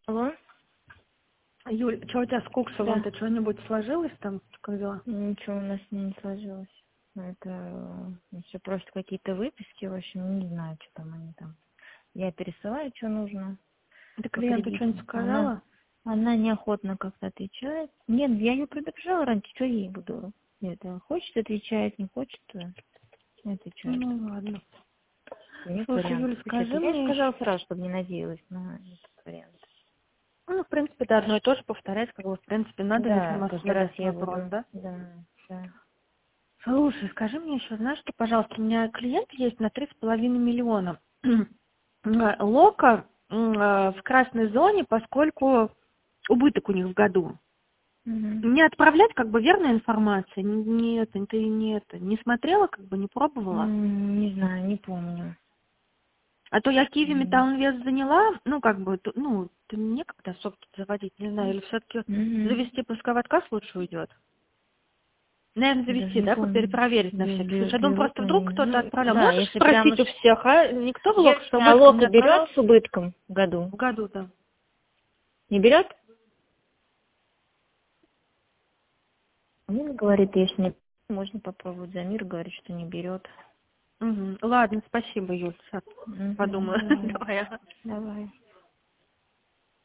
Алло? Юль, что у тебя с Куксовым? Да. Ты что-нибудь сложилось там? Как дела? Ничего у нас не сложилось. Это все просто какие-то выписки, в общем, не знаю, что там они там. Я пересылаю, что нужно Ты по клиенту кредиту. что-нибудь сказала? Она неохотно как-то отвечает. Нет, я ее предупреждала раньше, что я ей буду. Это хочет отвечать, не хочет, не отвечает. Ну ладно. Нет Слушай, вариантов. Юль, Что-то скажи я ей мне сказала еще... сразу, чтобы не надеялась на этот вариант. Ну, в принципе, да, одно и то же повторять, как бы, в принципе, надо, если Да, нас каждый раз задаст я вопрос, буду. да? Да, да. Слушай, скажи мне еще, знаешь что, пожалуйста, у меня клиент есть на 3,5 миллиона. Лока в красной зоне, поскольку убыток у них в году. Мгм. Не отправлять как бы верная информация? Нет, ты не смотрела, как бы не пробовала? Не знаю, не помню. А то я Киви Мгм. Металл Инвест заняла, ну, как бы, ну, ты мне как-то особо тут заводить, не знаю, или все-таки Мгм. завести пусковой отказ лучше уйдет? Наверное, Даже завести, не да, помню. перепроверить на всякий случай. Я думаю, Берут просто вдруг они. кто-то Ну, отправлял. да, Можешь если прям спросить уж... у всех, а? Никто в лог с Если убытком не Алока берет отправлял? с убытком в году, В году-то. не берет? Мир говорит, если не... Можно попробовать. Замир говорит, что не берет. Угу. Ладно, спасибо, Юль, сейчас подумаю. Давай. Давай, ага. Давай.